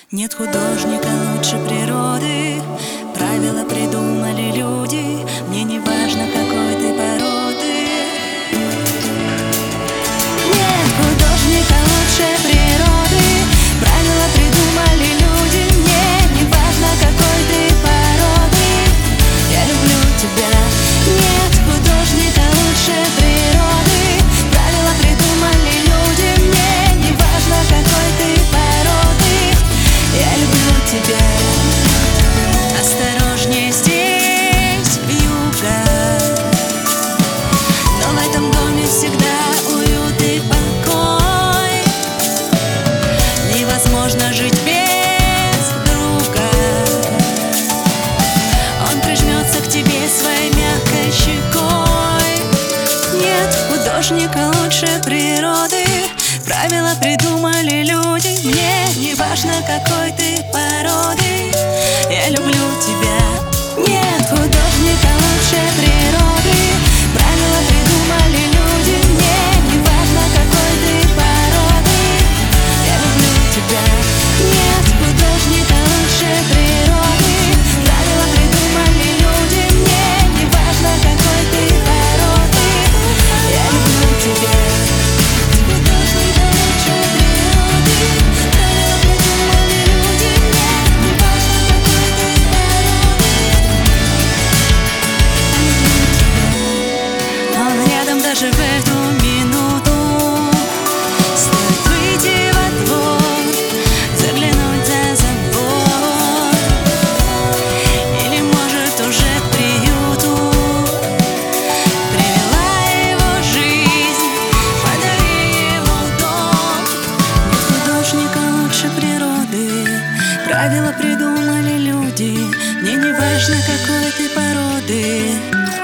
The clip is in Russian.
Нет художника лучше природы, правила придумали люди. Мне не важно, какой ты породы. Нет художника лучше природы, правила придумали люди. Мне не важно, какой ты породы, я люблю тебя. Нет художника лучше природы, правила придумали люди. Мне не важно, какой ты породы, я люблю тебя. Осторожнее, здесь вьюга, но в этом доме всегда уют и покой. Невозможно жить без друга, он прижмется к тебе своей мягкой щекой. Нет художника лучше природы, правила придумали люди. Мне не важно, какой ты породы, я люблю тебя. Нет художника лучше природы, правила придумали люди. Мне не важно, какой ты породы, я люблю тебя. Нет художника лучше природы, правила придумали люди. Мне не важно, какой ты породы, я люблю тебя. Даже в эту минуту стоит выйти во двор, заглянуть за забор, или, может, уже к приюту привела его жизнь, подари ему дом. Нет художника лучше природы, правила придумали люди. Мне не важно, какой ты породы,